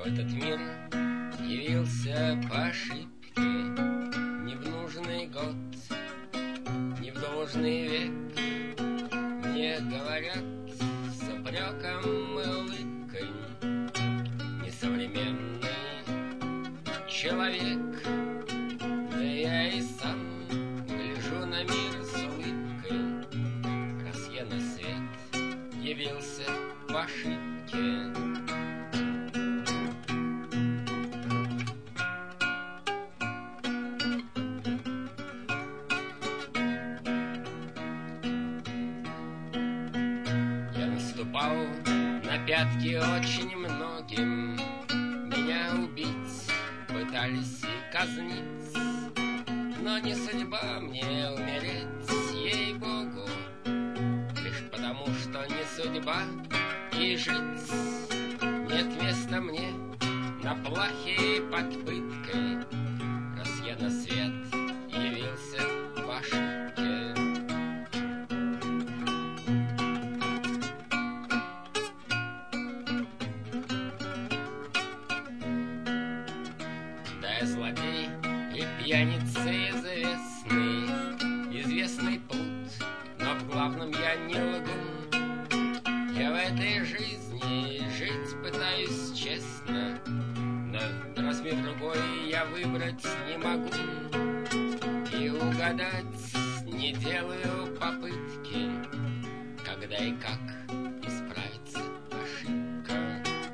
в этот мир явился по ошибке, не в нужный год, не в должный век. Мне говорят с упреком и улыбкой: несовременный человек. Да я и сам гляжу на мир с улыбкой, раз я на свет явился по ошибке. Наступал на пятки очень многим, меня убить пытались и казнить, но не судьба мне умереть, ей-богу, лишь потому, что не судьба и жить. Нет места мне на плахе под пыткой, раз я на свет явился по ошибке. Злодей и пьяница известный, известный плут, но в главном я не лгун. Я в этой жизни жить пытаюсь честно, но размер другой я выбрать не могу. И угадать не делаю попытки, когда и как исправиться ошибка.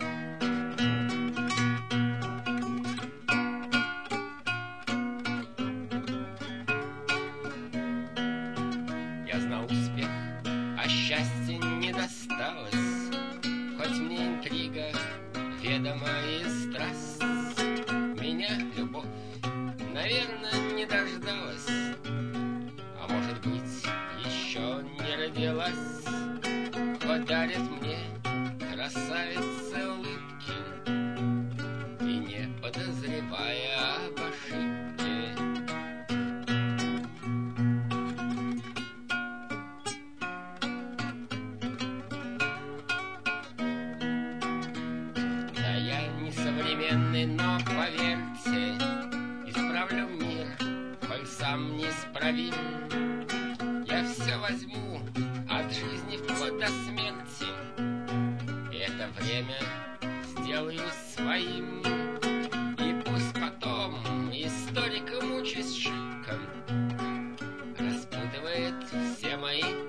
Я знал успех, а счастье не досталось, хоть мне интрига ведома и страсть. Меня любовь, наверное, не дождалась, а может быть, еще не родилась. Хоть дарит мне красавица улыбки, и не подозревая об ошибке. Несовременный, но поверьте, исправлю мир, коль сам неисправим. Я все возьму от жизни вплоть до смерти, и это время сделаю своим. И пусть потом историк, мучаясь шибко, распутывает все мои